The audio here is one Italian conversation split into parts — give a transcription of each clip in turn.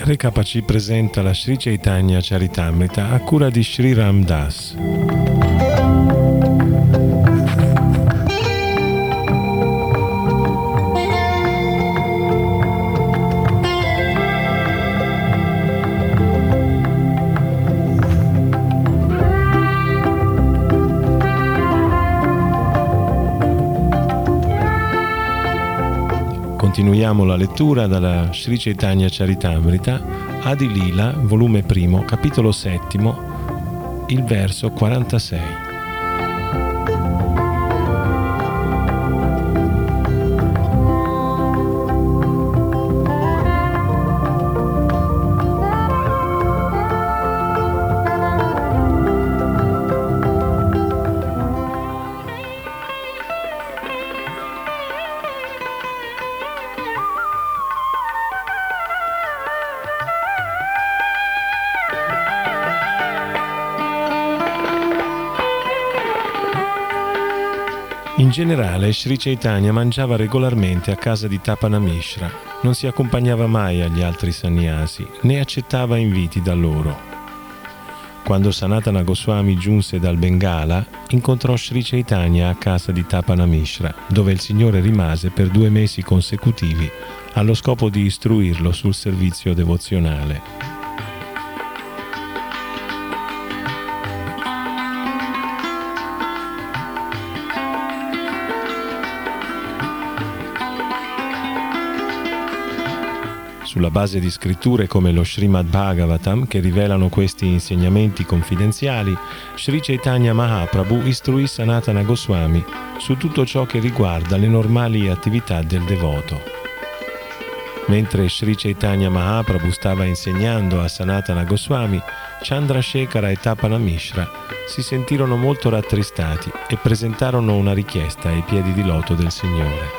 Rekapa ci presenta la Sri Chaitanya Charitamrita a cura di Sri Ram Das. Continuiamo la lettura dalla Sri Chaitanya Charitamrita, Adi Lila, volume 1, capitolo 7, il verso 46. In generale, Sri Chaitanya mangiava regolarmente a casa di Tapana Mishra, non si accompagnava mai agli altri sannyasi, né accettava inviti da loro. Quando Sanatana Goswami giunse dal Bengala, incontrò Sri Chaitanya a casa di Tapana Mishra, dove il Signore rimase per 2 mesi consecutivi, allo scopo di istruirlo sul servizio devozionale. Sulla base di scritture come lo Srimad Bhagavatam, che rivelano questi insegnamenti confidenziali, Sri Chaitanya Mahaprabhu istruì Sanatana Goswami su tutto ciò che riguarda le normali attività del devoto. Mentre Sri Chaitanya Mahaprabhu stava insegnando a Sanatana Goswami, Chandrasekhara e Tapana Mishra si sentirono molto rattristati e presentarono una richiesta ai piedi di loto del Signore.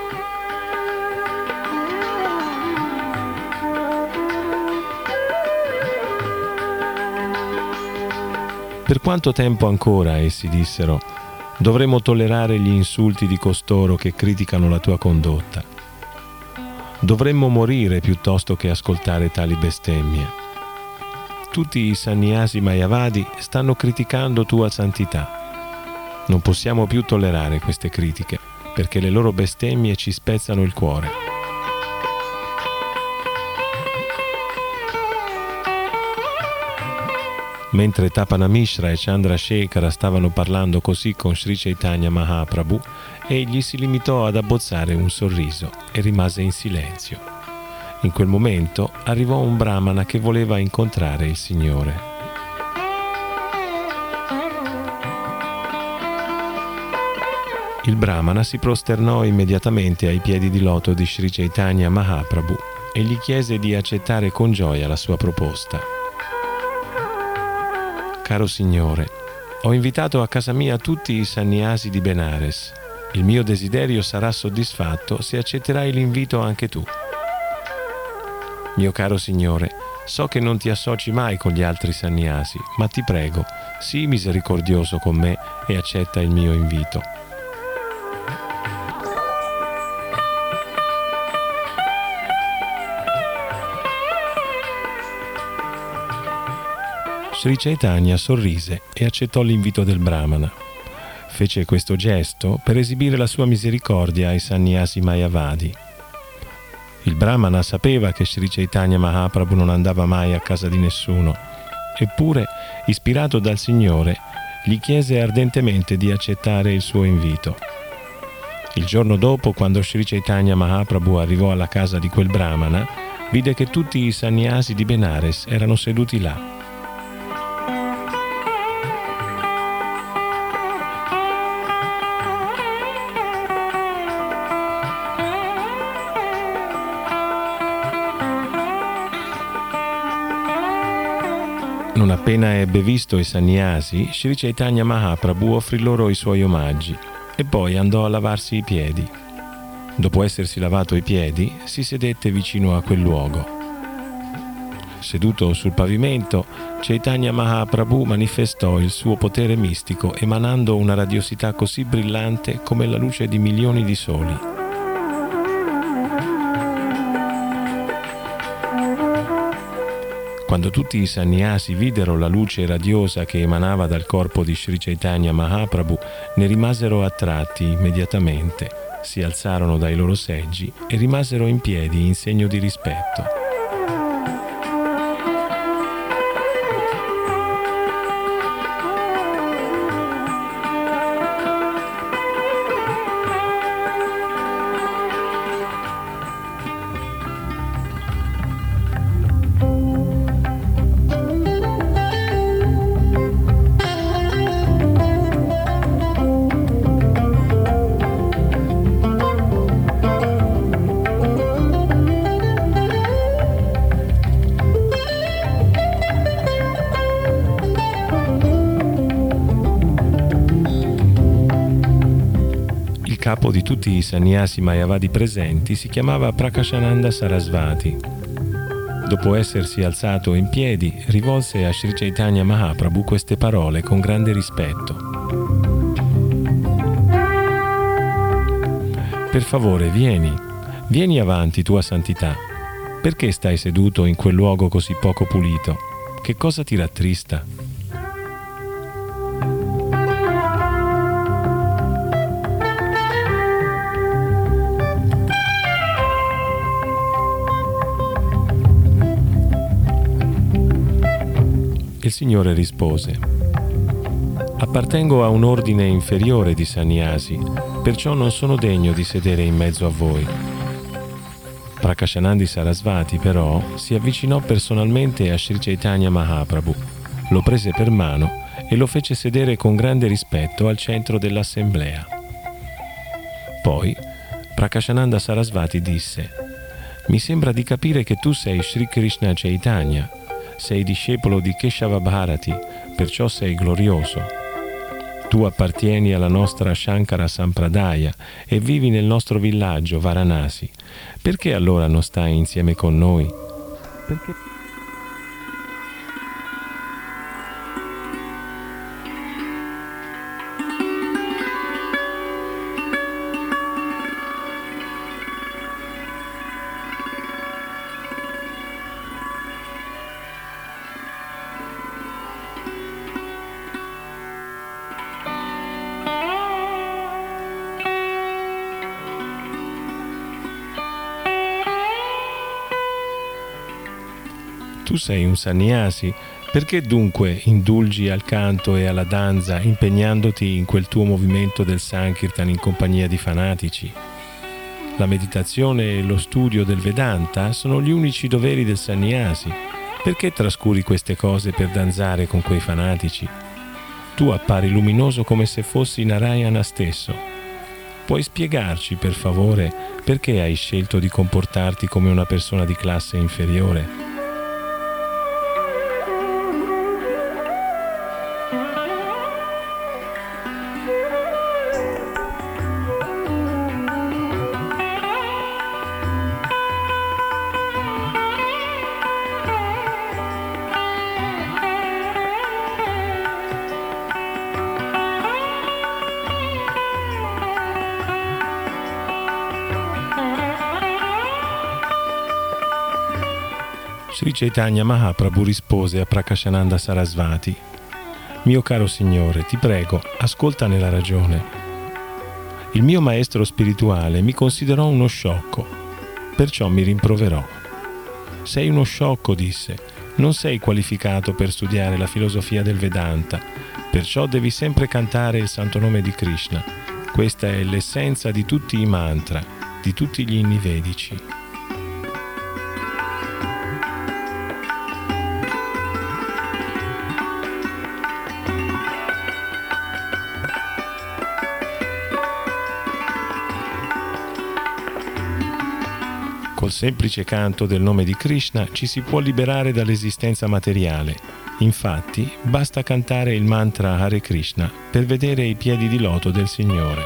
Per quanto tempo ancora, essi dissero, dovremo tollerare gli insulti di costoro che criticano la tua condotta? Dovremmo morire piuttosto che ascoltare tali bestemmie. Tutti i sannyasi mayavadi stanno criticando tua santità. Non possiamo più tollerare queste critiche, perché le loro bestemmie ci spezzano il cuore. Mentre Tapana Mishra e Chandrasekhara stavano parlando così con Sri Chaitanya Mahaprabhu, egli si limitò ad abbozzare un sorriso e rimase in silenzio. In quel momento arrivò un brahmana che voleva incontrare il Signore. Il brahmana si prosternò immediatamente ai piedi di loto di Sri Chaitanya Mahaprabhu e gli chiese di accettare con gioia la sua proposta. Caro Signore, ho invitato a casa mia tutti i sannyasi di Benares. Il mio desiderio sarà soddisfatto se accetterai l'invito anche tu. Mio caro Signore, so che non ti associ mai con gli altri sannyasi, ma ti prego, sii misericordioso con me e accetta il mio invito. Sri Chaitanya sorrise e accettò l'invito del brahmana. Fece questo gesto per esibire la sua misericordia ai sannyasi mayavadi. Il brahmana sapeva che Sri Chaitanya Mahaprabhu non andava mai a casa di nessuno, eppure, ispirato dal Signore, gli chiese ardentemente di accettare il suo invito. Il giorno dopo, quando Sri Chaitanya Mahaprabhu arrivò alla casa di quel brahmana, vide che tutti i sannyasi di Benares erano seduti là. Non appena ebbe visto i sannyasi, Sri Chaitanya Mahaprabhu offrì loro i suoi omaggi e poi andò a lavarsi i piedi. Dopo essersi lavato i piedi, si sedette vicino a quel luogo. Seduto sul pavimento, Chaitanya Mahaprabhu manifestò il suo potere mistico emanando una radiosità così brillante come la luce di milioni di soli. Quando tutti i sannyasi videro la luce radiosa che emanava dal corpo di Sri Chaitanya Mahaprabhu, ne rimasero attratti immediatamente, si alzarono dai loro seggi e rimasero in piedi in segno di rispetto. Il capo di tutti i sannyasi mayavadi presenti si chiamava Prakashananda Sarasvati. Dopo essersi alzato in piedi, rivolse a Sri Chaitanya Mahaprabhu queste parole con grande rispetto. Per favore, vieni avanti, tua santità. Perché stai seduto in quel luogo così poco pulito? Che cosa ti rattrista? Il Signore rispose: appartengo a un ordine inferiore di sannyasi, perciò non sono degno di sedere in mezzo a voi. Prakashananda Sarasvati però si avvicinò personalmente a Sri Chaitanya Mahaprabhu, lo prese per mano e lo fece sedere con grande rispetto al centro dell'assemblea. Poi Prakashananda Sarasvati disse: mi sembra di capire che tu sei Sri Krishna Chaitanya. Sei discepolo di Keshava Bharati, perciò sei glorioso. Tu appartieni alla nostra Shankara Sampradaya e vivi nel nostro villaggio Varanasi. Perché allora non stai insieme con noi? Perché... Tu sei un sannyasi, perché dunque indulgi al canto e alla danza impegnandoti in quel tuo movimento del Sankirtan in compagnia di fanatici? La meditazione e lo studio del Vedanta sono gli unici doveri del sannyasi. Perché trascuri queste cose per danzare con quei fanatici? Tu appari luminoso come se fossi Narayana stesso. Puoi spiegarci, per favore, perché hai scelto di comportarti come una persona di classe inferiore? Sri Chaitanya Mahaprabhu rispose a Prakashananda Sarasvati: mio caro Signore, ti prego, ascoltane la ragione. Il mio maestro spirituale mi considerò uno sciocco, perciò mi rimproverò. Sei uno sciocco, disse, non sei qualificato per studiare la filosofia del Vedanta, perciò devi sempre cantare il santo nome di Krishna. Questa è l'essenza di tutti i mantra, di tutti gli inni vedici. Col semplice canto del nome di Krishna ci si può liberare dall'esistenza materiale. Infatti, basta cantare il mantra Hare Krishna per vedere i piedi di loto del Signore.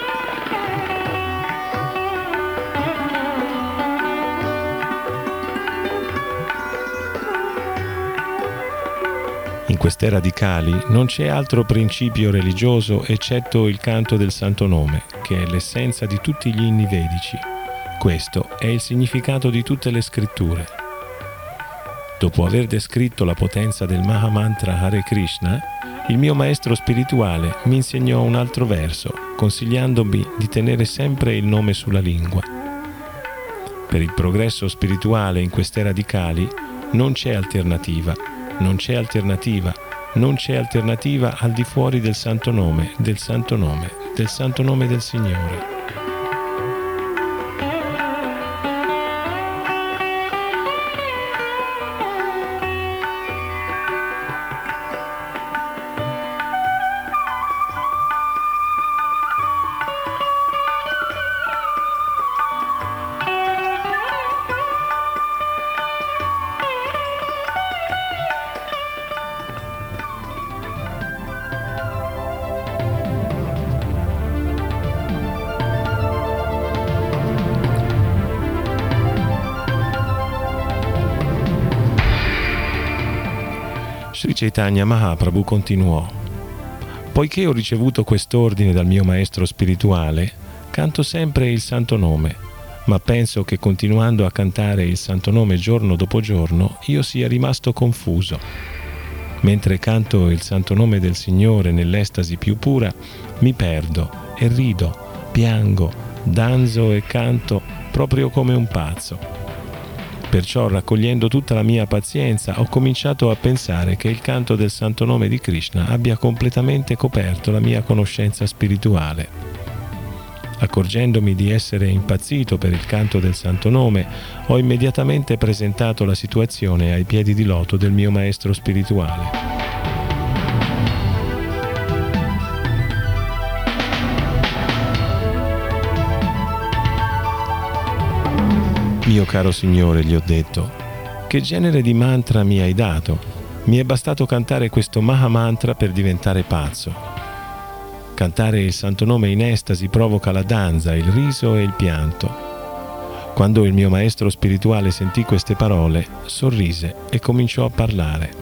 In quest'era di Kali non c'è altro principio religioso eccetto il canto del Santo Nome, che è l'essenza di tutti gli inni vedici. Questo è il significato di tutte le scritture. Dopo aver descritto la potenza del Mahamantra Hare Krishna, il mio maestro spirituale mi insegnò un altro verso, consigliandomi di tenere sempre il nome sulla lingua. Per il progresso spirituale in queste radicali non c'è alternativa, non c'è alternativa, non c'è alternativa al di fuori del santo nome, del santo nome, del santo nome del Signore. Sri Chaitanya Mahaprabhu continuò: poiché ho ricevuto quest'ordine dal mio maestro spirituale, canto sempre il santo nome, ma penso che continuando a cantare il santo nome giorno dopo giorno io sia rimasto confuso. Mentre canto il santo nome del Signore nell'estasi più pura, mi perdo e rido, piango, danzo e canto proprio come un pazzo. Perciò, raccogliendo tutta la mia pazienza, ho cominciato a pensare che il canto del santo nome di Krishna abbia completamente coperto la mia conoscenza spirituale. Accorgendomi di essere impazzito per il canto del santo nome, ho immediatamente presentato la situazione ai piedi di loto del mio maestro spirituale. Mio caro Signore, gli ho detto, che genere di mantra mi hai dato? Mi è bastato cantare questo Mahamantra per diventare pazzo. Cantare il santo nome in estasi provoca la danza, il riso e il pianto. Quando il mio maestro spirituale sentì queste parole, sorrise e cominciò a parlare.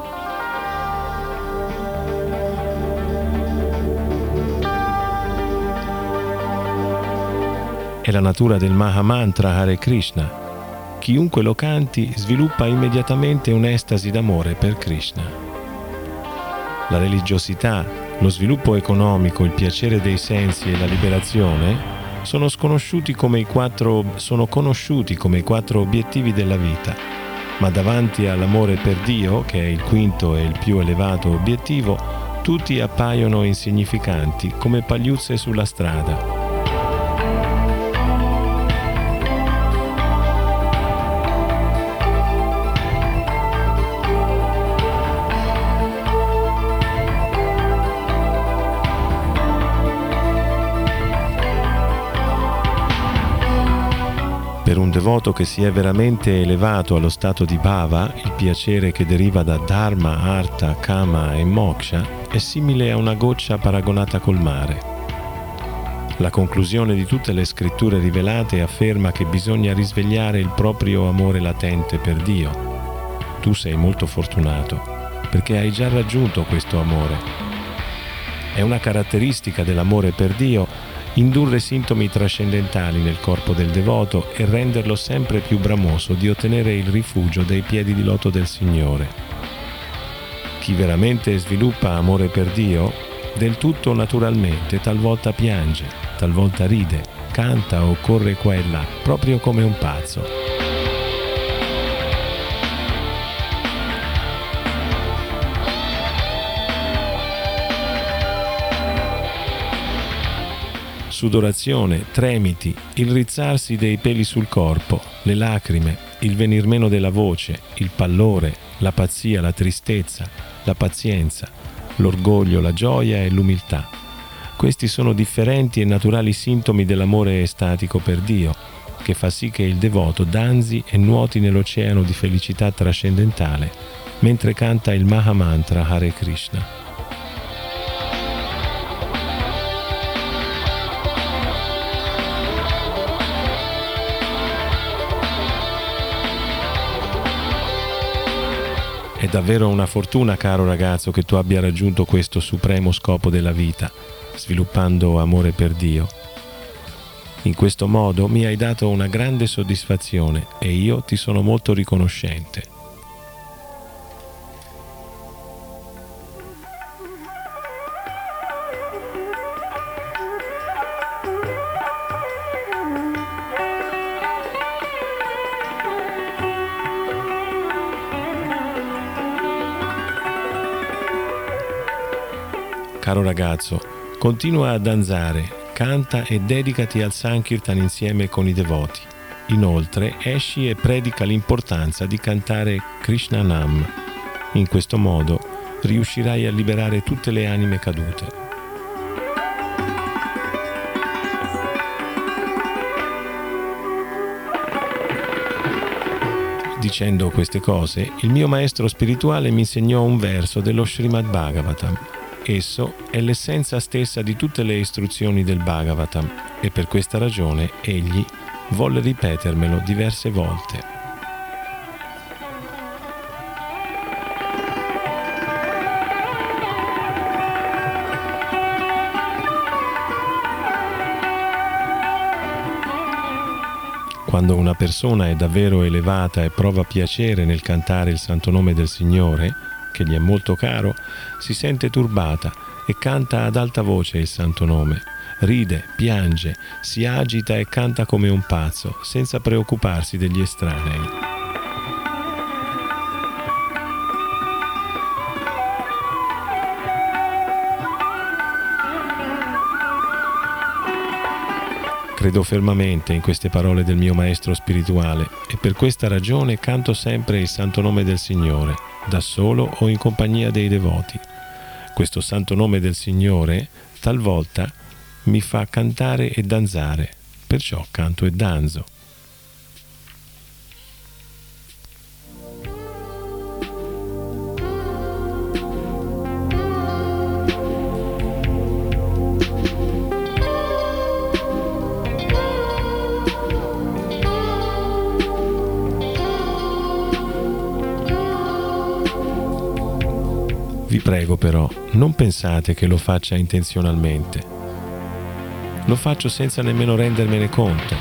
È la natura del Mahamantra Hare Krishna. Chiunque lo canti sviluppa immediatamente un'estasi d'amore per Krishna. La religiosità, lo sviluppo economico, il piacere dei sensi e la liberazione sono conosciuti come i quattro obiettivi della vita, ma davanti all'amore per Dio, che è il quinto e il più elevato obiettivo, tutti appaiono insignificanti come pagliuzze sulla strada. Per un devoto che si è veramente elevato allo stato di bhava, il piacere che deriva da dharma, artha, kama e moksha è simile a una goccia paragonata col mare. La conclusione di tutte le scritture rivelate afferma che bisogna risvegliare il proprio amore latente per Dio. Tu sei molto fortunato, perché hai già raggiunto questo amore. È una caratteristica dell'amore per Dio indurre sintomi trascendentali nel corpo del devoto e renderlo sempre più bramoso di ottenere il rifugio dei piedi di loto del Signore. Chi veramente sviluppa amore per Dio, del tutto naturalmente talvolta piange, talvolta ride, canta o corre qua e là, proprio come un pazzo. Sudorazione, tremiti, il rizzarsi dei peli sul corpo, le lacrime, il venir meno della voce, il pallore, la pazzia, la tristezza, la pazienza, l'orgoglio, la gioia e l'umiltà. Questi sono differenti e naturali sintomi dell'amore estatico per Dio, che fa sì che il devoto danzi e nuoti nell'oceano di felicità trascendentale mentre canta il Mahamantra Hare Krishna. È davvero una fortuna, caro ragazzo, che tu abbia raggiunto questo supremo scopo della vita, sviluppando amore per Dio. In questo modo mi hai dato una grande soddisfazione e io ti sono molto riconoscente. Caro ragazzo, continua a danzare, canta e dedicati al Sankirtan insieme con i devoti. Inoltre esci e predica l'importanza di cantare Krishna Nam. In questo modo riuscirai a liberare tutte le anime cadute. Dicendo queste cose, il mio maestro spirituale mi insegnò un verso dello Srimad Bhagavatam. Esso è l'essenza stessa di tutte le istruzioni del Bhagavatam e per questa ragione egli volle ripetermelo diverse volte. Quando una persona è davvero elevata e prova piacere nel cantare il santo nome del Signore, che gli è molto caro, si sente turbata e canta ad alta voce il santo nome. Ride, piange, si agita e canta come un pazzo, senza preoccuparsi degli estranei. Credo fermamente in queste parole del mio maestro spirituale e per questa ragione canto sempre il santo nome del Signore, da solo o in compagnia dei devoti. Questo santo nome del Signore talvolta mi fa cantare e danzare, perciò canto e danzo. Vi prego però, non pensate che lo faccia intenzionalmente. Lo faccio senza nemmeno rendermene conto.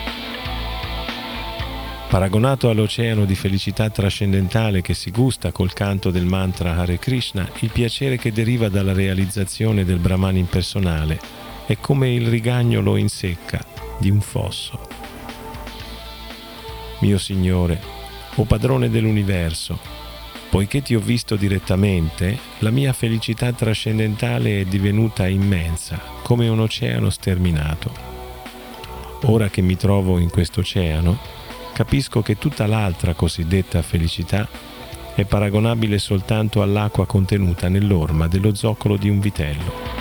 Paragonato all'oceano di felicità trascendentale che si gusta col canto del mantra Hare Krishna, il piacere che deriva dalla realizzazione del Brahman impersonale è come il rigagnolo in secca di un fosso. Mio Signore, o Padrone dell'universo, poiché ti ho visto direttamente, la mia felicità trascendentale è divenuta immensa, come un oceano sterminato. Ora che mi trovo in questo oceano, capisco che tutta l'altra cosiddetta felicità è paragonabile soltanto all'acqua contenuta nell'orma dello zoccolo di un vitello.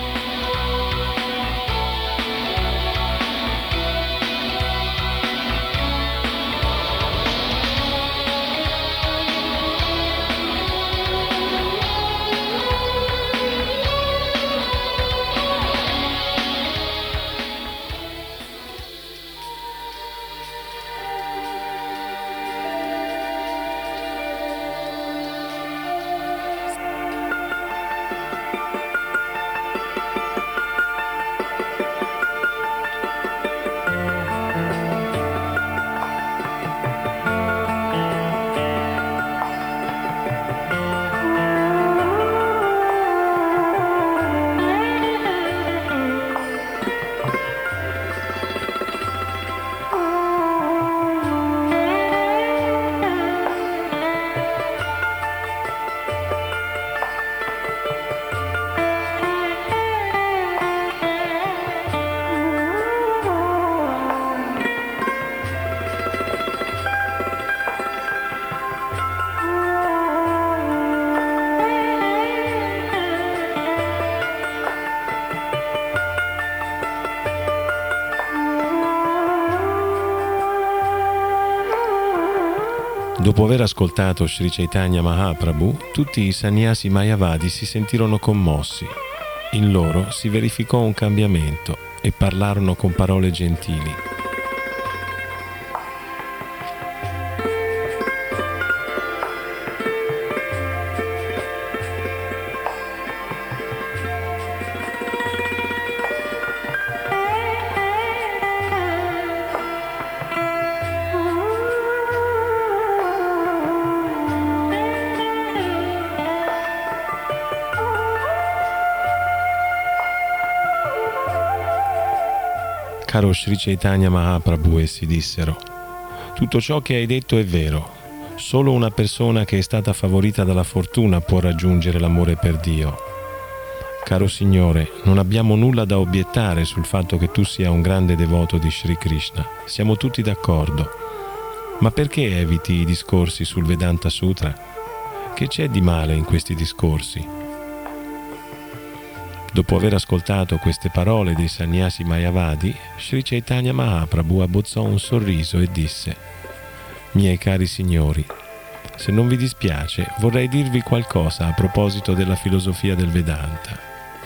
Dopo aver ascoltato Sri Chaitanya Mahaprabhu, tutti i sannyasi mayavadi si sentirono commossi. In loro si verificò un cambiamento e parlarono con parole gentili. Caro Sri Chaitanya Mahaprabhu, essi dissero, tutto ciò che hai detto è vero. Solo una persona che è stata favorita dalla fortuna può raggiungere l'amore per Dio. Caro Signore, non abbiamo nulla da obiettare sul fatto che tu sia un grande devoto di Sri Krishna. Siamo tutti d'accordo. Ma perché eviti i discorsi sul Vedanta Sutra? Che c'è di male in questi discorsi? Dopo aver ascoltato queste parole dei sannyasi mayavadi, Sri Chaitanya Mahaprabhu abbozzò un sorriso e disse: Miei cari signori, se non vi dispiace, vorrei dirvi qualcosa a proposito della filosofia del Vedanta.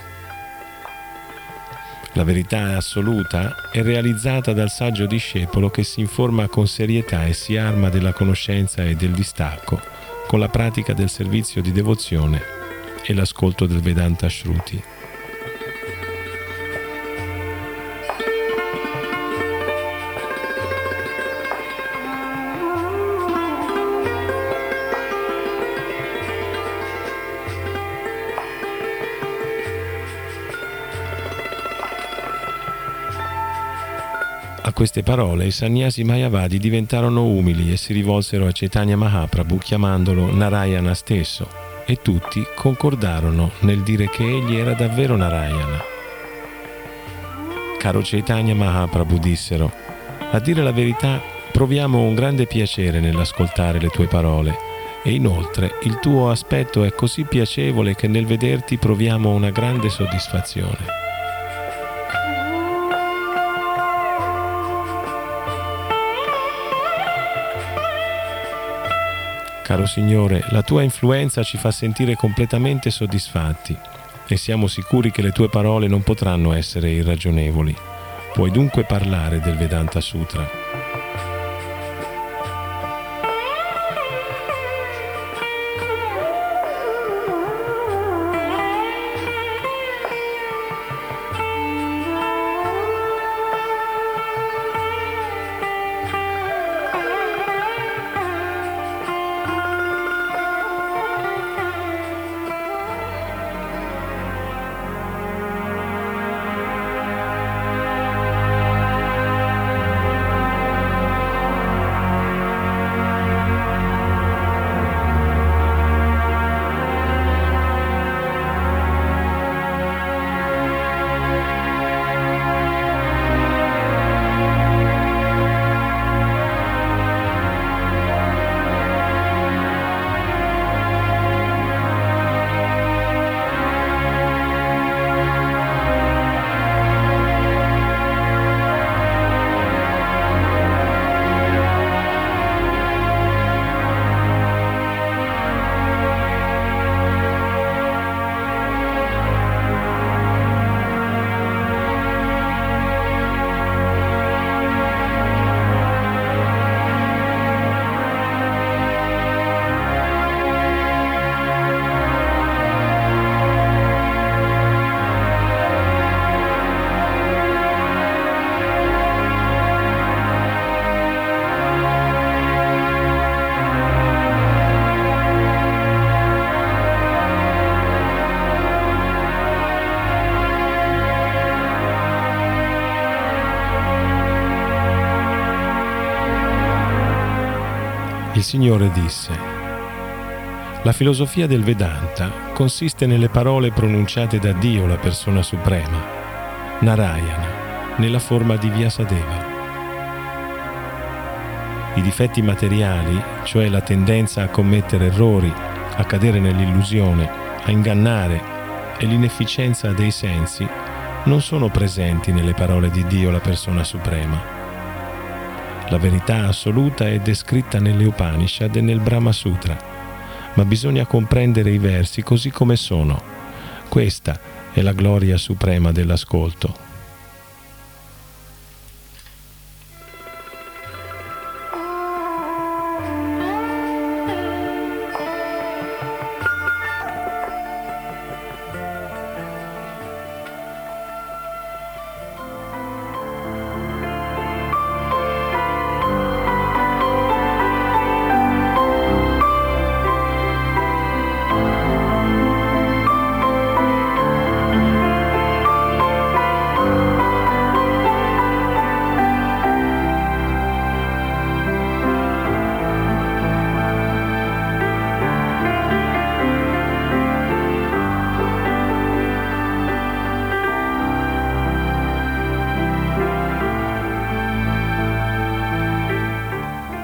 La verità assoluta è realizzata dal saggio discepolo che si informa con serietà e si arma della conoscenza e del distacco con la pratica del servizio di devozione e l'ascolto del Vedanta Shruti. A queste parole i sannyasi mayavadi diventarono umili e si rivolsero a Chaitanya Mahaprabhu chiamandolo Narayana stesso, e tutti concordarono nel dire che egli era davvero Narayana. Caro Chaitanya Mahaprabhu, dissero, a dire la verità proviamo un grande piacere nell'ascoltare le tue parole e inoltre il tuo aspetto è così piacevole che nel vederti proviamo una grande soddisfazione. Caro Signore, la tua influenza ci fa sentire completamente soddisfatti e siamo sicuri che le tue parole non potranno essere irragionevoli. Puoi dunque parlare del Vedanta Sutra. Il Signore disse: la filosofia del Vedanta consiste nelle parole pronunciate da Dio, la persona suprema, Narayana, nella forma di Vyasadeva. I difetti materiali, cioè la tendenza a commettere errori, a cadere nell'illusione, a ingannare e l'inefficienza dei sensi, non sono presenti nelle parole di Dio, la persona suprema. La verità assoluta è descritta nelle Upanishad e nel Brahma Sutra, ma bisogna comprendere i versi così come sono. Questa è la gloria suprema dell'ascolto.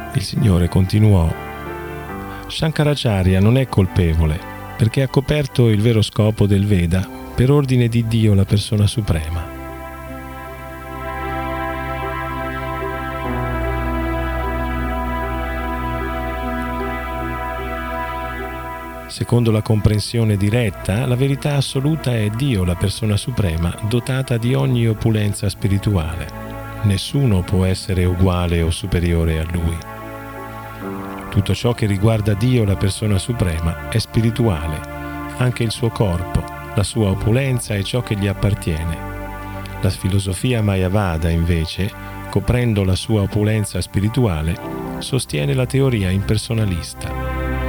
Il Signore continuò: Shankaracharya non è colpevole perché ha coperto il vero scopo del Veda per ordine di Dio, la persona suprema. Secondo la comprensione diretta, la verità assoluta è Dio, la persona suprema, dotata di ogni opulenza spirituale. Nessuno può essere uguale o superiore a Lui. Tutto ciò che riguarda Dio, la persona suprema, è spirituale, anche il suo corpo, la sua opulenza e ciò che gli appartiene. La filosofia Mayavada, invece, coprendo la sua opulenza spirituale, sostiene la teoria impersonalista.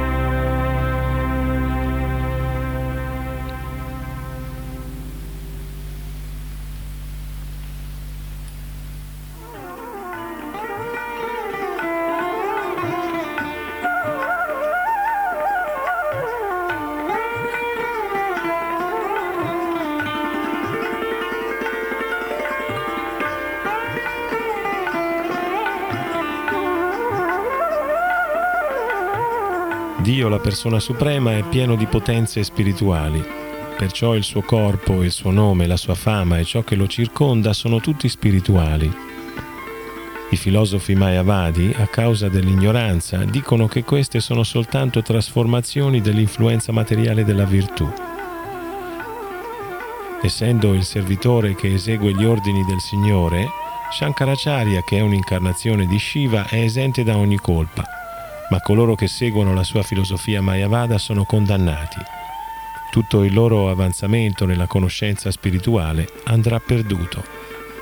Dio, la persona suprema, è pieno di potenze spirituali, perciò il suo corpo, il suo nome, la sua fama e ciò che lo circonda sono tutti spirituali. I filosofi Mayavadi, a causa dell'ignoranza, dicono che queste sono soltanto trasformazioni dell'influenza materiale della virtù. Essendo il servitore che esegue gli ordini del Signore, Shankaracharya, che è un'incarnazione di Shiva, è esente da ogni colpa, ma coloro che seguono la sua filosofia Mayavada sono condannati. Tutto il loro avanzamento nella conoscenza spirituale andrà perduto.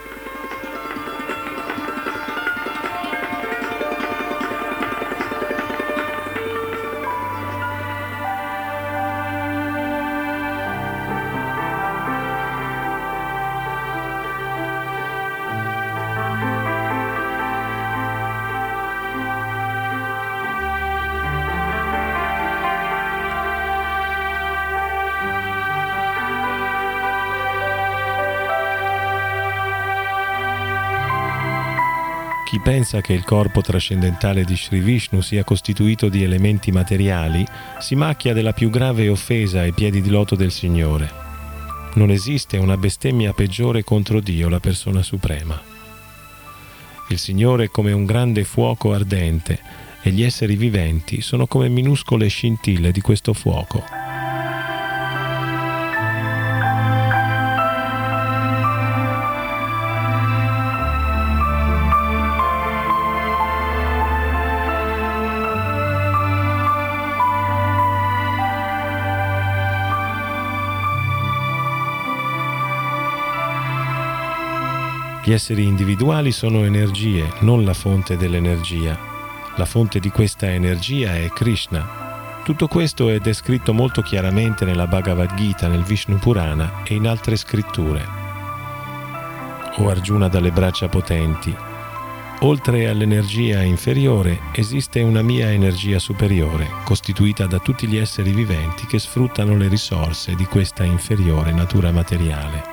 Chi pensa che il corpo trascendentale di Sri Vishnu sia costituito di elementi materiali si macchia della più grave offesa ai piedi di loto del Signore. Non esiste una bestemmia peggiore contro Dio, la persona suprema. Il Signore è come un grande fuoco ardente e gli esseri viventi sono come minuscole scintille di questo fuoco. Gli esseri individuali sono energie, non la fonte dell'energia. La fonte di questa energia è Krishna. Tutto questo è descritto molto chiaramente nella Bhagavad Gita, nel Vishnu Purana e in altre scritture. O Arjuna dalle braccia potenti, oltre all'energia inferiore esiste una mia energia superiore, costituita da tutti gli esseri viventi che sfruttano le risorse di questa inferiore natura materiale.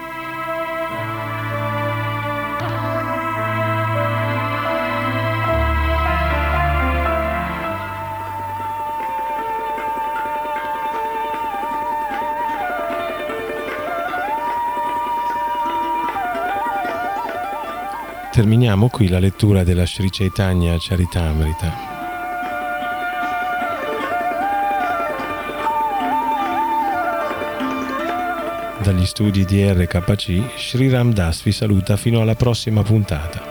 Terminiamo qui la lettura della Sri Chaitanya Charitamrita. Dagli studi di RKC, Sri Ram Das vi saluta fino alla prossima puntata.